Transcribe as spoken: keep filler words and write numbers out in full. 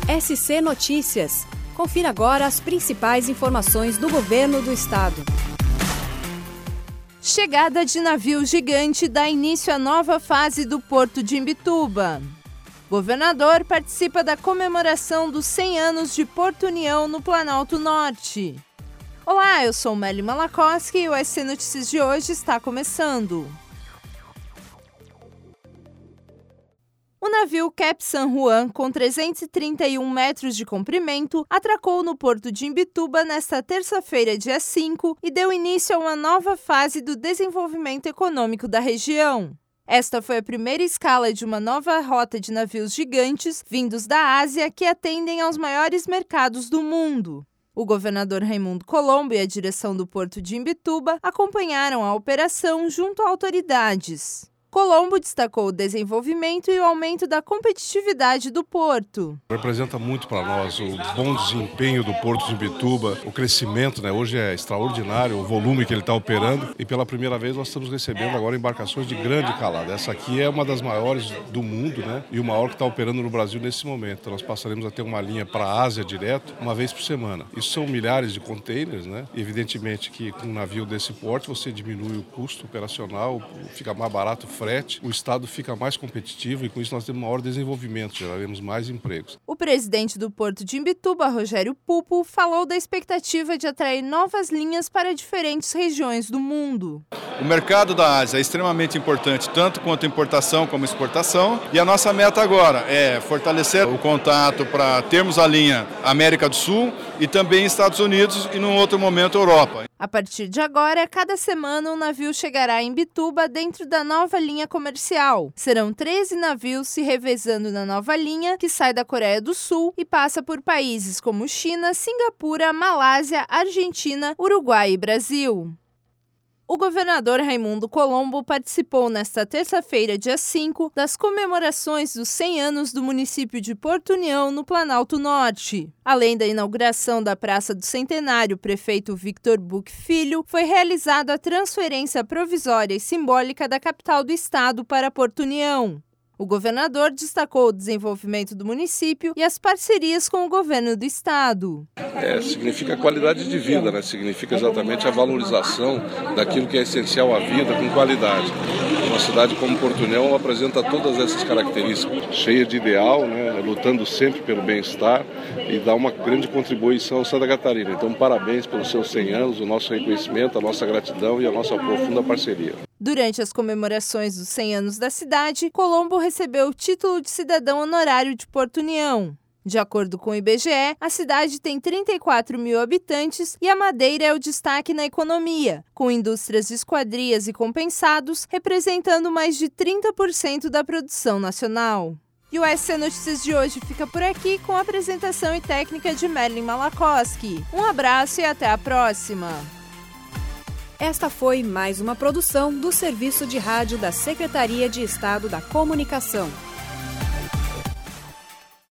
S C Notícias. Confira agora as principais informações do governo do estado. Chegada de navio gigante dá início à nova fase do Porto de Imbituba. Governador participa da comemoração dos cem anos de Porto União no Planalto Norte. Olá, eu sou Melly Malakoski e o S C Notícias de hoje está começando. O navio Cap San Juan, com trezentos e trinta e um metros de comprimento, atracou no porto de Imbituba nesta terça-feira, dia cinco, e deu início a uma nova fase do desenvolvimento econômico da região. Esta foi a primeira escala de uma nova rota de navios gigantes vindos da Ásia que atendem aos maiores mercados do mundo. O governador Raimundo Colombo e a direção do porto de Imbituba acompanharam a operação junto a autoridades. Colombo destacou o desenvolvimento e o aumento da competitividade do porto. Representa muito para nós o bom desempenho do Porto de Imbituba, o crescimento, né? Hoje é extraordinário o volume que ele está operando e pela primeira vez nós estamos recebendo agora embarcações de grande calada. Essa aqui é uma das maiores do mundo, né? E o maior que está operando no Brasil nesse momento. Então, nós passaremos a ter uma linha para a Ásia direto uma vez por semana. Isso são milhares de containers, né? Evidentemente que com um navio desse porte você diminui o custo operacional, fica mais barato o frete, o estado fica mais competitivo e com isso nós temos maior desenvolvimento, geraremos mais empregos. O presidente do Porto de Imbituba, Rogério Pupo, falou da expectativa de atrair novas linhas para diferentes regiões do mundo. O mercado da Ásia é extremamente importante, tanto quanto importação como exportação, e a nossa meta agora é fortalecer o contato para termos a linha América do Sul e também Estados Unidos e, num outro momento, Europa. A partir de agora, cada semana um navio chegará em Imbituba dentro da nova linha comercial. Serão treze navios se revezando na nova linha, que sai da Coreia do Sul e passa por países como China, Singapura, Malásia, Argentina, Uruguai e Brasil. O governador Raimundo Colombo participou nesta terça-feira, dia cinco, das comemorações dos cem anos do município de Porto União, no Planalto Norte. Além da inauguração da Praça do Centenário, o prefeito Victor Buch Filho, foi realizada a transferência provisória e simbólica da capital do estado para Porto União. O governador destacou o desenvolvimento do município e as parcerias com o governo do estado. É, significa qualidade de vida, né? Significa exatamente a valorização daquilo que é essencial à vida com qualidade. Uma cidade como Porto União apresenta todas essas características, cheia de ideal, né? Lutando sempre pelo bem-estar e dá uma grande contribuição a Santa Catarina. Então, parabéns pelos seus cem anos, o nosso reconhecimento, a nossa gratidão e a nossa profunda parceria. Durante as comemorações dos cem anos da cidade, Colombo recebeu o título de cidadão honorário de Porto União. De acordo com o I B G E, a cidade tem trinta e quatro mil habitantes e a madeira é o destaque na economia, com indústrias de esquadrias e compensados representando mais de trinta por cento da produção nacional. E o S C Notícias de hoje fica por aqui com a apresentação e técnica de Melly Malakoski. Um abraço e até a próxima! Esta foi mais uma produção do Serviço de Rádio da Secretaria de Estado da Comunicação.